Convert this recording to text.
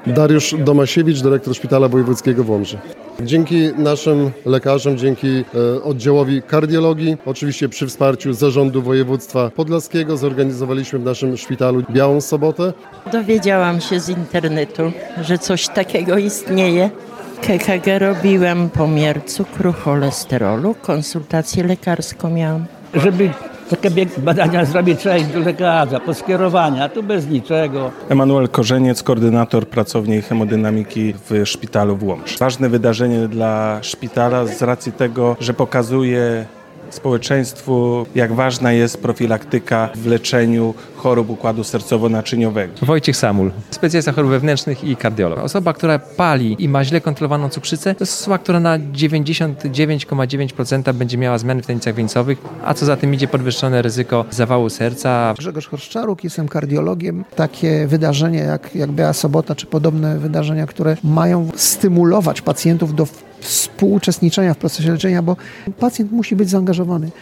Dariusz Domasiewicz, dyrektor Szpitala Wojewódzkiego w Łomży. Dzięki naszym lekarzom, dzięki oddziałowi kardiologii, oczywiście przy wsparciu Zarządu Województwa Podlaskiego zorganizowaliśmy w naszym szpitalu Białą Sobotę. Dowiedziałam się z internetu, że coś takiego istnieje. KKG robiłam, pomiar cukru, cholesterolu, konsultację lekarską miałam. Żeby takie badania zrobić, trzeba iść do lekarza, po skierowania, tu bez niczego. Emanuel Korzeniec, koordynator pracowni hemodynamiki w szpitalu w Łomży. Ważne wydarzenie dla szpitala z racji tego, że pokazuje społeczeństwu, jak ważna jest profilaktyka w leczeniu chorób układu sercowo-naczyniowego. Wojciech Samul, specjalista chorób wewnętrznych i kardiolog. Osoba, która pali i ma źle kontrolowaną cukrzycę, to jest osoba, która na 99,9% będzie miała zmiany w tętnicach wieńcowych, a co za tym idzie podwyższone ryzyko zawału serca. Grzegorz Horszczaruk, jestem kardiologiem. Takie wydarzenia jak Biała Sobota, czy podobne wydarzenia, które mają stymulować pacjentów do współuczestniczenia w procesie leczenia, bo pacjent musi być zaangażowany.